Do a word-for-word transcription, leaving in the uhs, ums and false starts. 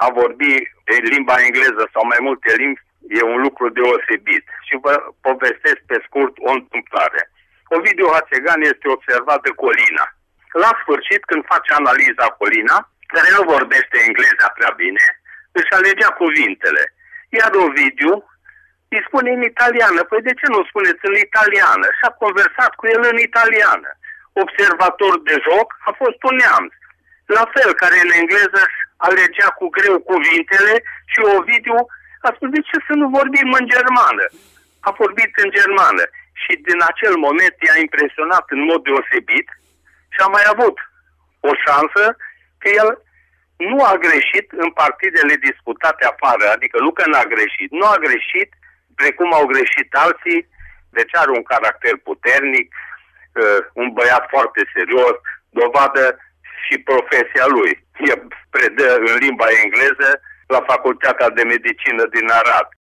a vorbi limba engleză sau mai multe limbi e un lucru deosebit. Și vă povestesc pe scurt o întâmplare. Ovidiu Hațegan este observat de Colina. La sfârșit, când face analiza Colina, care nu vorbește engleza prea bine, își alegea cuvintele. Iar Ovidiu îi spune în italiană. Păi de ce nu spuneți în italiană? Și a conversat cu el în italiană. Observator de joc a fost un neamț. La fel, care în engleză alegea cu greu cuvintele și Ovidiu a spus, de ce să nu vorbim în germană? A vorbit în germană și din acel moment i-a impresionat în mod deosebit și a mai avut o șansă că el nu a greșit în partidele disputate afară, adică nu că n-a greșit, nu a greșit precum au greșit alții, deci are un caracter puternic, un băiat foarte serios, dovadă și profesia lui. El predă în limba engleză la Facultatea de Medicină din Arad.